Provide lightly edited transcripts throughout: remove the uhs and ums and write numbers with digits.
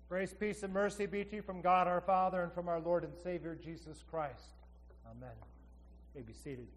Grace, peace, and mercy be to you from God our Father and from our Lord and Savior Jesus Christ. Amen. You may be seated.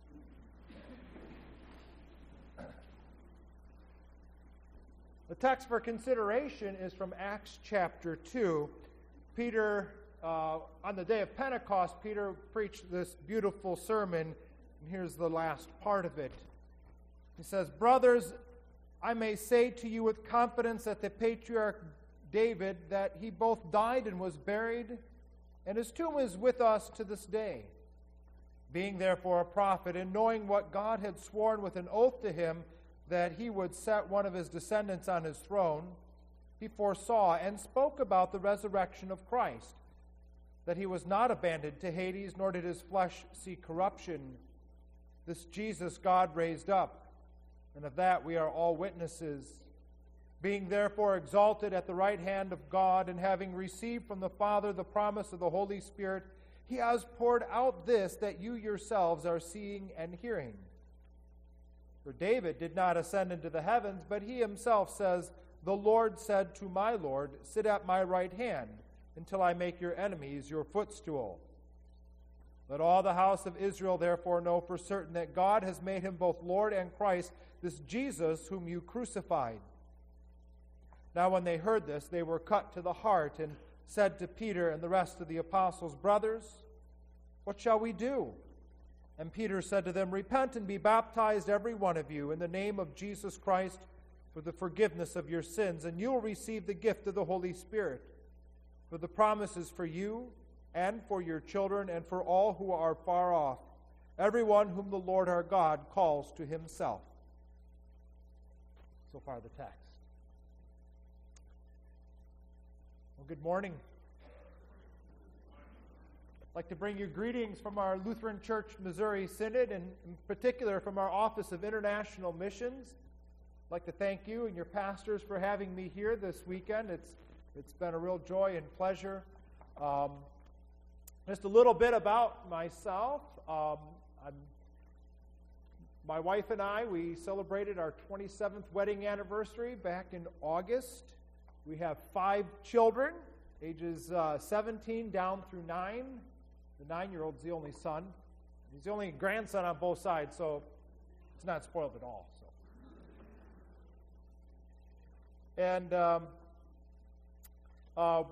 The text for consideration is from Acts chapter 2. Peter, on the day of Pentecost, Peter preached this beautiful sermon, and here's the last part of it. He says, "Brothers, I may say to you with confidence that the patriarch David, that he both died and was buried, and his tomb is with us to this day. Being therefore a prophet, and knowing what God had sworn with an oath to him, that he would set one of his descendants on his throne, he foresaw and spoke about the resurrection of Christ, that he was not abandoned to Hades, nor did his flesh see corruption. This Jesus God raised up, and of that we are all witnesses. Being therefore exalted at the right hand of God, and having received from the Father the promise of the Holy Spirit, he has poured out this that you yourselves are seeing and hearing. For David did not ascend into the heavens, but he himself says, 'The Lord said to my Lord, sit at my right hand, until I make your enemies your footstool.' Let all the house of Israel therefore know for certain that God has made him both Lord and Christ, this Jesus whom you crucified." Now when they heard this, they were cut to the heart, and said to Peter and the rest of the apostles, "Brothers, what shall we do?" And Peter said to them, "Repent and be baptized every one of you in the name of Jesus Christ for the forgiveness of your sins, and you will receive the gift of the Holy Spirit. For the promise is for you and for your children and for all who are far off, everyone whom the Lord our God calls to himself." So far the text. Well, good morning. I'd like to bring you greetings from our Lutheran Church Missouri Synod, and in particular from our Office of International Missions. I'd like to thank you and your pastors for having me here this weekend. It's been a real joy and pleasure. Just a little bit about myself. My wife and I, we celebrated our 27th wedding anniversary back in August. We have 5 children, ages 17 down through 9. The 9-year-old's the only son. He's the only grandson on both sides, so it's not spoiled at all. And my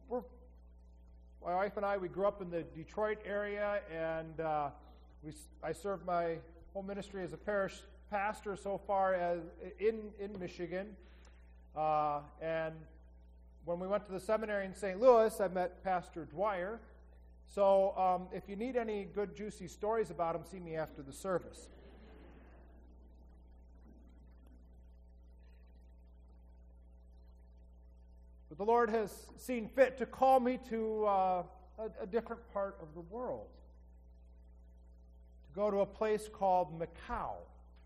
wife and I, we grew up in the Detroit area, and I served my whole ministry as a parish pastor so far as in Michigan. And when we went to the seminary in St. Louis, I met Pastor Dwyer. So if you need any good, juicy stories about him, see me after the service. But the Lord has seen fit to call me to a different part of the world, to go to a place called Macau.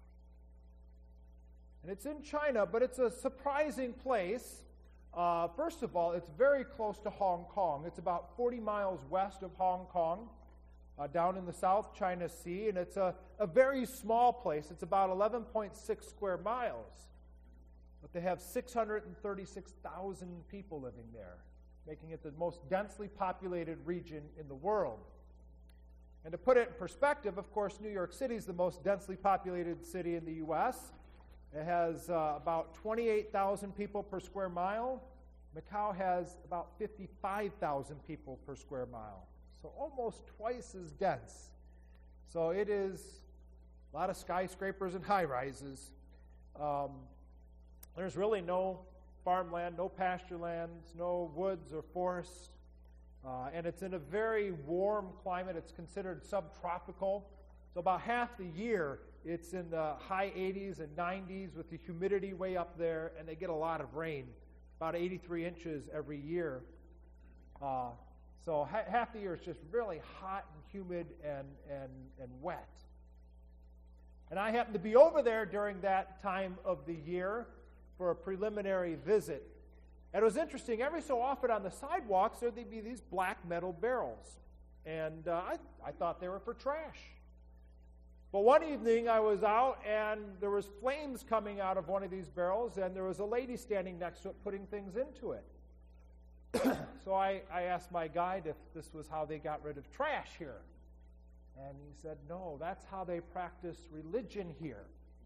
And it's in China, but it's a surprising place. First of all, it's very close to Hong Kong. It's about 40 miles west of Hong Kong, down in the South China Sea, and it's a very small place. It's about 11.6 square miles, but they have 636,000 people living there, making it the most densely populated region in the world. And to put it in perspective, of course, New York City is the most densely populated city in the U.S. It has about 28,000 people per square mile. Macau has about 55,000 people per square mile, so almost twice as dense. So it is a lot of skyscrapers and high-rises. There's really no farmland, no pasture lands, no woods or forests, and it's in a very warm climate. It's considered subtropical. So about half the year, it's in the high 80s and 90s with the humidity way up there, and they get a lot of rain, about 83 inches every year. So half the year is just really hot and humid and wet. And I happened to be over there during that time of the year for a preliminary visit. And it was interesting, every so often on the sidewalks, there'd be these black metal barrels. And I thought they were for trash. But one evening I was out, and there was flames coming out of one of these barrels, and there was a lady standing next to it putting things into it. So I asked my guide if this was how they got rid of trash here. And he said, no, that's how they practice religion here.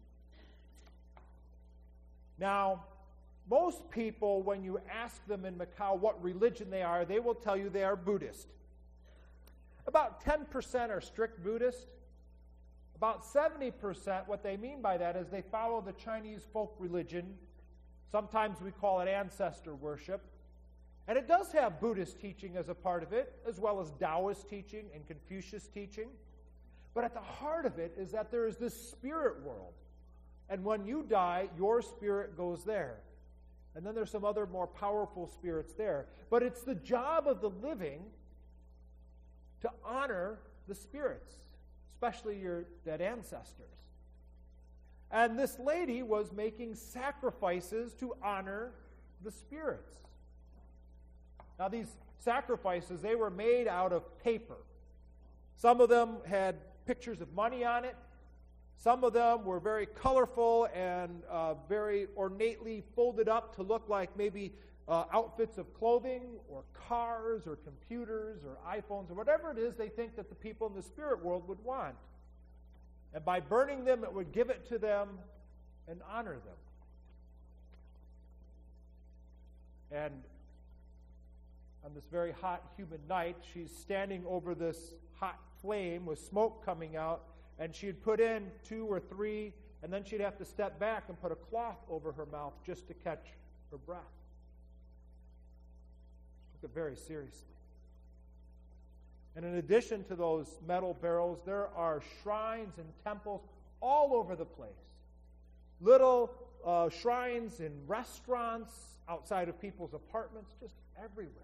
Now, most people, when you ask them in Macau what religion they are, they will tell you they are Buddhist. About 10% are strict Buddhist. About 70%, what they mean by that is they follow the Chinese folk religion. Sometimes we call it ancestor worship. And it does have Buddhist teaching as a part of it, as well as Taoist teaching and Confucius teaching. But at the heart of it is that there is this spirit world. And when you die, your spirit goes there. And then there's some other more powerful spirits there. But it's the job of the living to honor the spirits, especially your dead ancestors. And this lady was making sacrifices to honor the spirits. Now, these sacrifices, they were made out of paper. Some of them had pictures of money on it. Some of them were very colorful and very ornately folded up to look like maybe outfits of clothing or cars or computers or iPhones or whatever it is they think that the people in the spirit world would want. And by burning them, it would give it to them and honor them. And on this very hot, humid night, she's standing over this hot flame with smoke coming out, and she'd put in 2 or 3, and then she'd have to step back and put a cloth over her mouth just to catch her breath. She took it very seriously. And in addition to those metal barrels, there are shrines and temples all over the place. Little shrines in restaurants, outside of people's apartments, just everywhere.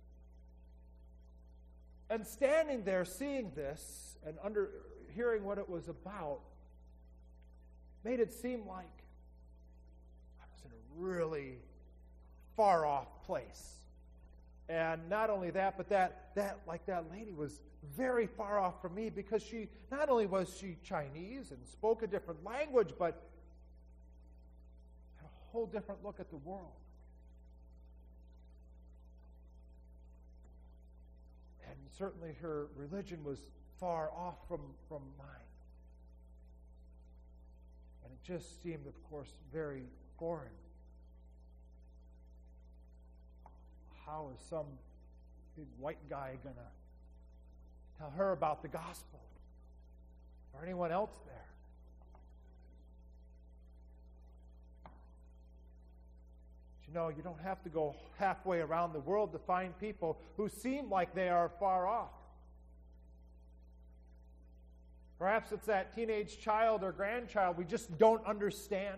And standing there, seeing this, and hearing what it was about, made it seem like I was in a really far-off place. And not only that, but that lady was very far off from me, because she, not only was she Chinese and spoke a different language, but had a whole different look at the world. And certainly her religion was far off from mine. And it just seemed, of course, very foreign. How is some big white guy going to tell her about the gospel? Or anyone else there? You know, you don't have to go halfway around the world to find people who seem like they are far off. Perhaps it's that teenage child or grandchild we just don't understand.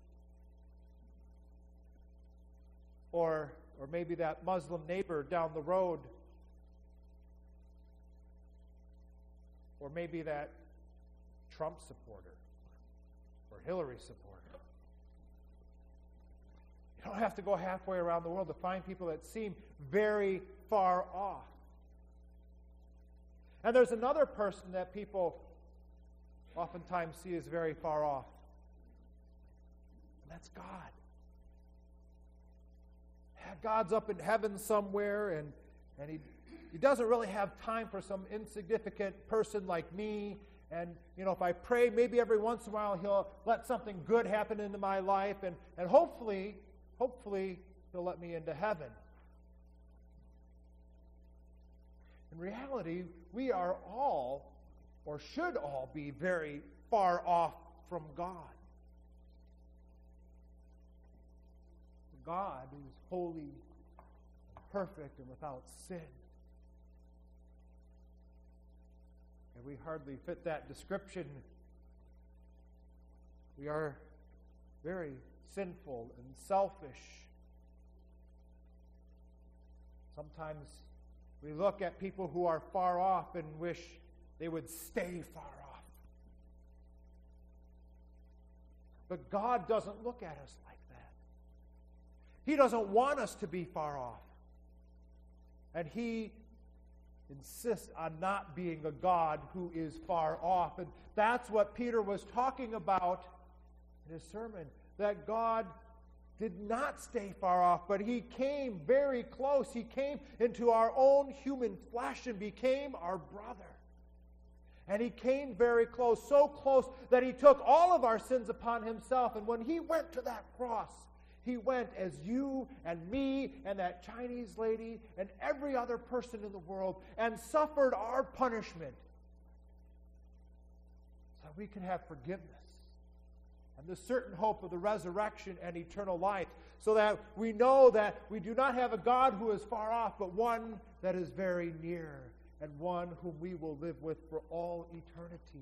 Or maybe that Muslim neighbor down the road. Or maybe that Trump supporter or Hillary supporter. You don't have to go halfway around the world to find people that seem very far off. And there's another person that people oftentimes see as very far off. And that's God. Yeah, God's up in heaven somewhere, and he doesn't really have time for some insignificant person like me. And, you know, if I pray, maybe every once in a while he'll let something good happen into my life, and hopefully he'll let me into heaven. In reality, we are all, or should all be, very far off from God. God is holy, and perfect, and without sin. And we hardly fit that description. We are very sinful and selfish. Sometimes we look at people who are far off and wish they would stay far off. But God doesn't look at us like that. He doesn't want us to be far off. And He insists on not being a God who is far off. And that's what Peter was talking about in his sermon, that God did not stay far off, but he came very close. He came into our own human flesh and became our brother. And he came very close, so close that he took all of our sins upon himself. And when he went to that cross, he went as you and me and that Chinese lady and every other person in the world and suffered our punishment so we can have forgiveness and the certain hope of the resurrection and eternal life, so that we know that we do not have a God who is far off, but one that is very near, and one whom we will live with for all eternity.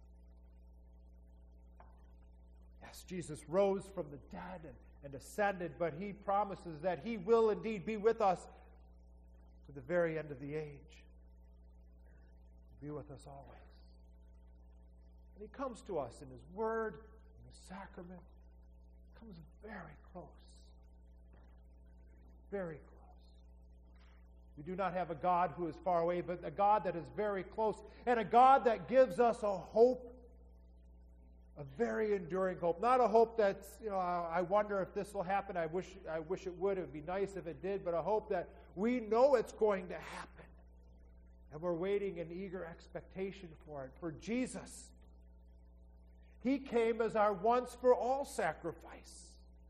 Yes, Jesus rose from the dead and ascended, but he promises that he will indeed be with us to the very end of the age. Be with us always. And he comes to us in his word, sacrament, comes very close. Very close. We do not have a God who is far away, but a God that is very close, and a God that gives us a hope, a very enduring hope. Not a hope that's, I wonder if this will happen. I wish it would. It would be nice if it did, but a hope that we know it's going to happen. And we're waiting in eager expectation for it. For Jesus, he came as our once-for-all sacrifice.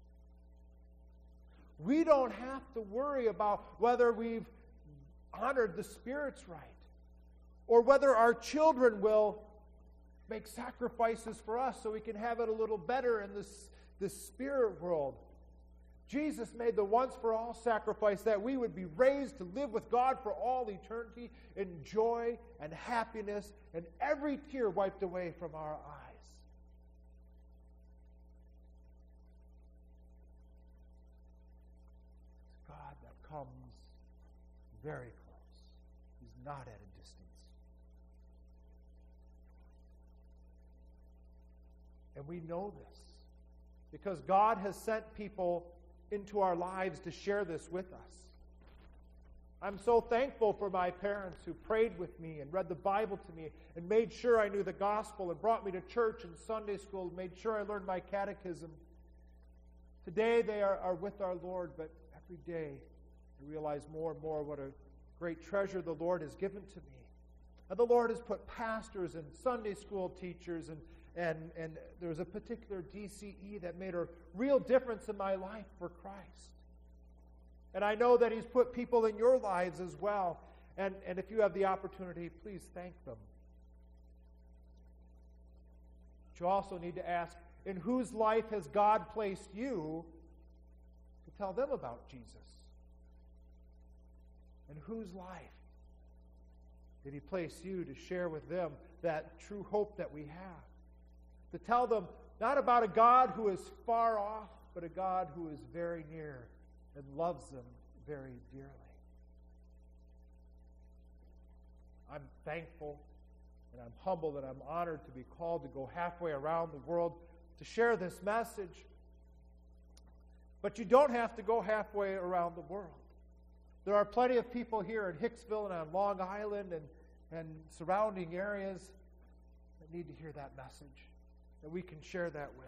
We don't have to worry about whether we've honored the Spirit's right, or whether our children will make sacrifices for us so we can have it a little better in this spirit world. Jesus made the once-for-all sacrifice that we would be raised to live with God for all eternity in joy and happiness and every tear wiped away from our eyes. Comes very close. He's not at a distance. And we know this because God has sent people into our lives to share this with us. I'm so thankful for my parents who prayed with me and read the Bible to me and made sure I knew the gospel and brought me to church and Sunday school and made sure I learned my catechism. Today they are with our Lord, but every day I realize more and more what a great treasure the Lord has given to me. And the Lord has put pastors and Sunday school teachers, and there was a particular DCE that made a real difference in my life for Christ. And I know that he's put people in your lives as well. And if you have the opportunity, please thank them. But you also need to ask, in whose life has God placed you to tell them about Jesus? In whose life did he place you to share with them that true hope that we have? To tell them not about a God who is far off, but a God who is very near and loves them very dearly. I'm thankful and I'm humbled and I'm honored to be called to go halfway around the world to share this message. But you don't have to go halfway around the world. There are plenty of people here in Hicksville and on Long Island and surrounding areas that need to hear that message, that we can share that with.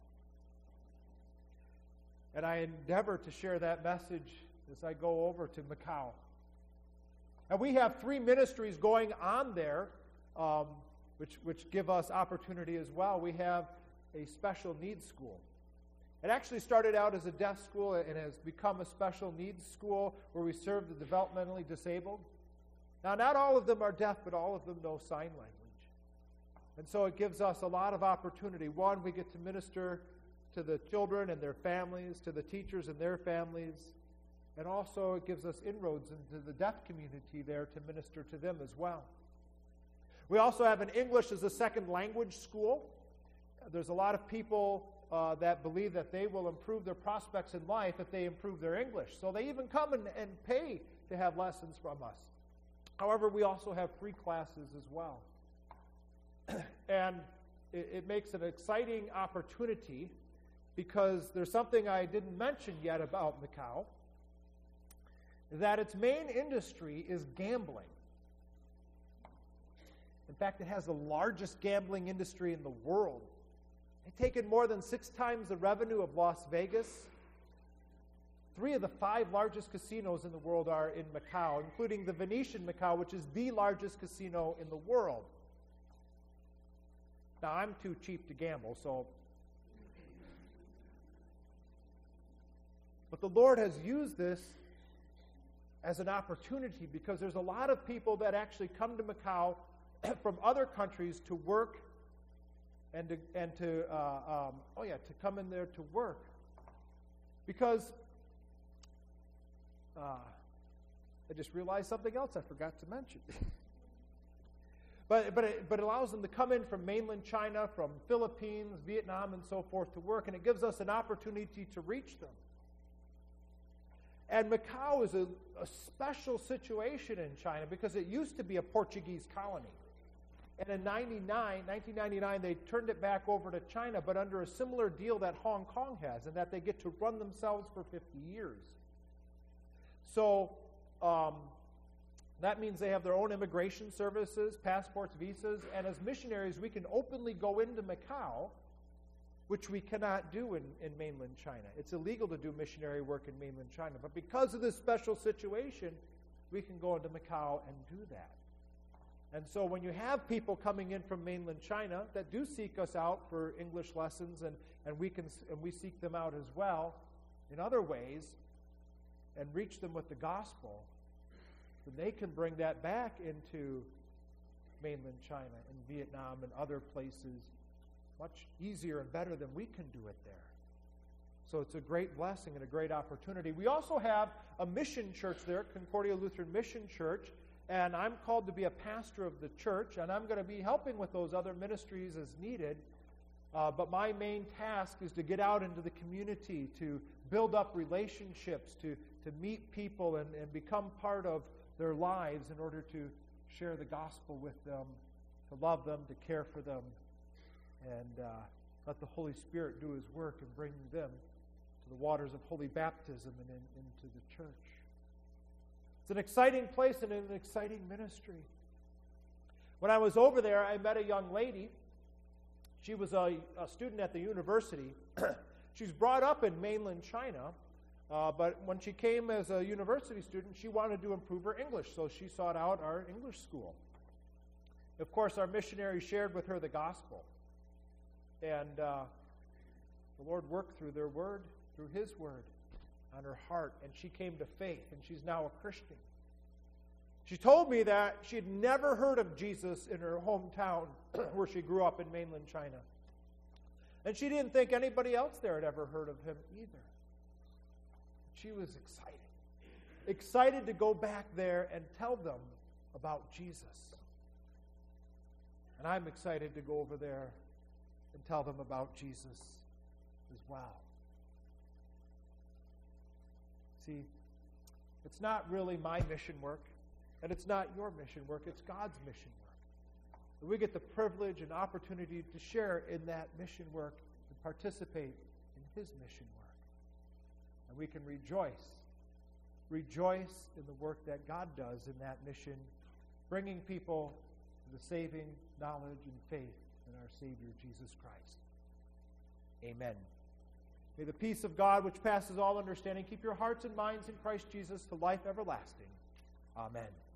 And I endeavor to share that message as I go over to Macau. And we have 3 ministries going on there, which give us opportunity as well. We have a special needs school. It actually started out as a deaf school and has become a special needs school where we serve the developmentally disabled. Now, not all of them are deaf, but all of them know sign language. And so it gives us a lot of opportunity. One, we get to minister to the children and their families, to the teachers and their families, and also it gives us inroads into the deaf community there to minister to them as well. We also have an English as a second language school. There's a lot of people that believe that they will improve their prospects in life if they improve their English. So they even come and pay to have lessons from us. However, we also have free classes as well. And it makes an exciting opportunity because there's something I didn't mention yet about Macau, that its main industry is gambling. In fact, it has the largest gambling industry in the world. They've taken more than 6 times the revenue of Las Vegas, 3 of the 5 largest casinos in the world are in Macau, including the Venetian Macau, which is the largest casino in the world. Now, I'm too cheap to gamble, but the Lord has used this as an opportunity because there's a lot of people that actually come to Macau from other countries to work and to come in there to work. Because I just realized something else I forgot to mention. But it allows them to come in from mainland China, from Philippines, Vietnam, and so forth to work, and it gives us an opportunity to reach them. And Macau is a special situation in China because it used to be a Portuguese colony. And in 1999, they turned it back over to China, but under a similar deal that Hong Kong has, and that they get to run themselves for 50 years. So that means they have their own immigration services, passports, visas, and as missionaries, we can openly go into Macau, which we cannot do in mainland China. It's illegal to do missionary work in mainland China. But because of this special situation, we can go into Macau and do that. And so when you have people coming in from mainland China that do seek us out for English lessons, and we seek them out as well in other ways, and reach them with the gospel, then they can bring that back into mainland China and Vietnam and other places much easier and better than we can do it there. So it's a great blessing and a great opportunity. We also have a mission church there, Concordia Lutheran Mission Church, and I'm called to be a pastor of the church, and I'm going to be helping with those other ministries as needed. But my main task is to get out into the community, to build up relationships, to meet people and become part of their lives in order to share the gospel with them, to love them, to care for them, and let the Holy Spirit do His work and bring them to the waters of holy baptism and into the church. It's an exciting place and an exciting ministry. When I was over there, I met a young lady. She was a student at the university. She's brought up in mainland China, but when she came as a university student, she wanted to improve her English, so she sought out our English school. Of course, our missionary shared with her the gospel, and the Lord worked through their word, through His word, on her heart, and she came to faith, and she's now a Christian. She told me that she had never heard of Jesus in her hometown where she grew up in mainland China. And she didn't think anybody else there had ever heard of Him either. She was excited to go back there and tell them about Jesus. And I'm excited to go over there and tell them about Jesus as well. See, it's not really my mission work, and it's not your mission work, it's God's mission work. And we get the privilege and opportunity to share in that mission work and participate in His mission work. And we can rejoice in the work that God does in that mission, bringing people to the saving knowledge and faith in our Savior, Jesus Christ. Amen. May the peace of God, which passes all understanding, keep your hearts and minds in Christ Jesus to life everlasting. Amen.